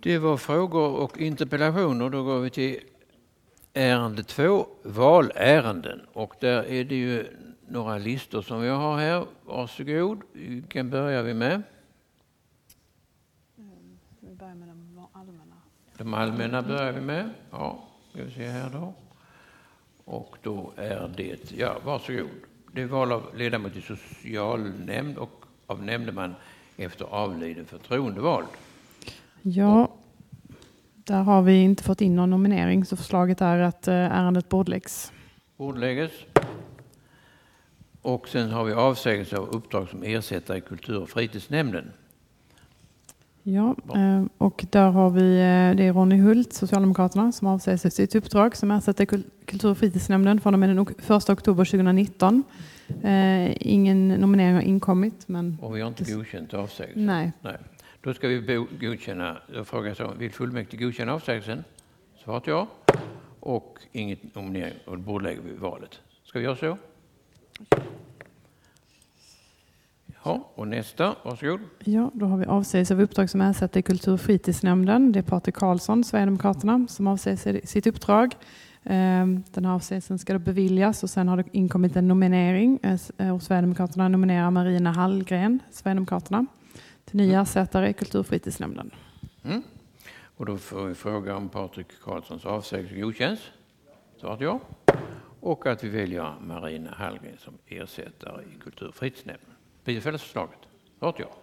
Det var frågor och interpellationer. Då går vi till ärende 2, valärenden. Och där är det ju några listor som vi har här. Varsågod, vilken börjar vi med? Vi börjar med de allmänna. De allmänna börjar vi med. Ja, ska vi se här då. Och då är det, ja varsågod. Det är val av ledamot i socialnämnd och av nämndeman efter avliden förtroendevald. Ja, där har vi inte fått in någon nominering så förslaget är att ärendet bordläggs. Bordlägges. Och sen har vi avsägelse av uppdrag som ersättare i kultur- och fritidsnämnden. Ja, och där har vi, det är Ronny Hult, Socialdemokraterna, som avsäger sig sitt uppdrag som ersätter kultur- och fritidsnämnden från och med den 1 oktober 2019. Ingen nominering har inkommit. Men och vi har inte godkänt avsägelse. Nej. Då ska vi godkänna, jag frågar så, vill fullmäktige godkänna avsägelsen? Svarat ja. Och inget nominering och då bordlägger vi valet. Ska vi göra så? Ja, och nästa, varsågod. Ja, då har vi avsägelse av uppdrag som ersätter i kultur- och fritidsnämnden. Det är Patrik Karlsson, Sverigedemokraterna, som avsäger sitt uppdrag. Den här avsägelsen ska då beviljas och sen har det inkommit en nominering. Och Sverigedemokraterna nominerar Marina Hallgren, Sverigedemokraterna, till ny ersättare i kultur- och fritidsnämnden. Mm. Och då får vi fråga om Patrik Karlssons avsägelse godkänns. Svarat ja. Och att vi väljer Marina Hallgren som ersättare i kultur- och fritidsnämnden. Bifalles förslaget. Svarat ja.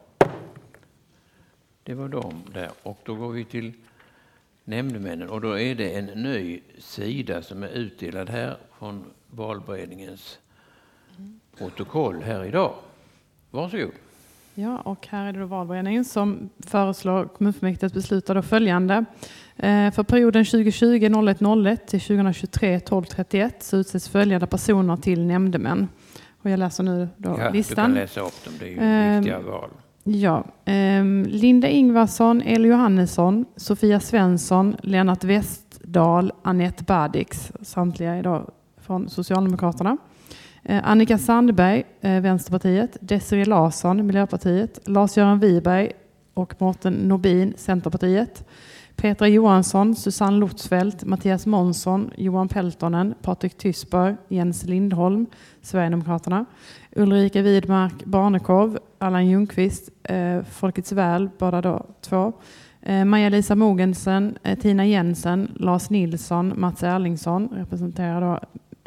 Det var de där. Och då går vi till nämndemännen. Och då är det en ny sida som är utdelad här från valberedningens protokoll här idag. Varsågod. Ja, och här är det då valberedningen som föreslår kommunfullmäktige att besluta då följande. För perioden 2020-01-01 till 2023-12-31 så utses följande personer till nämndemän. Och jag läser nu då listan. Du kan läsa upp dem, det är ju viktiga val. Ja, Linda Ingvarsson, Eli Johannesson, Sofia Svensson, Lennart Westdahl, Annette Badix, samtliga idag från Socialdemokraterna. Annika Sandberg, Vänsterpartiet, Desiree Larsson, Miljöpartiet, Lars-Göran Wiberg och Mårten Nobin, Centerpartiet. Petra Johansson, Susanne Lutzfeldt, Mattias Månsson, Johan Peltonen, Patrik Tysberg, Jens Lindholm, Sverigedemokraterna. Ulrika Widmark, Barnekorv, Allan Ljungqvist, Folkets väl, båda då 2. Maja-Lisa Mogensen, Tina Jensen, Lars Nilsson, Mats Erlingsson representerar då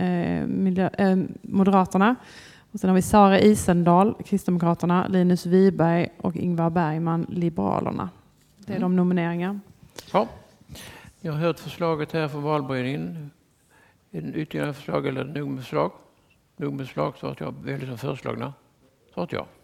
Moderaterna. Och sen har vi Sara Isendal, Kristdemokraterna, Linus Wiberg och Ingvar Bergman, Liberalerna. Det är de nomineringar. Ja, jag har hört förslaget här från valberedningen. Är det ytterligare förslag eller nog med förslag? Nog med förslag så att jag väljer som föreslagna. Så att jag.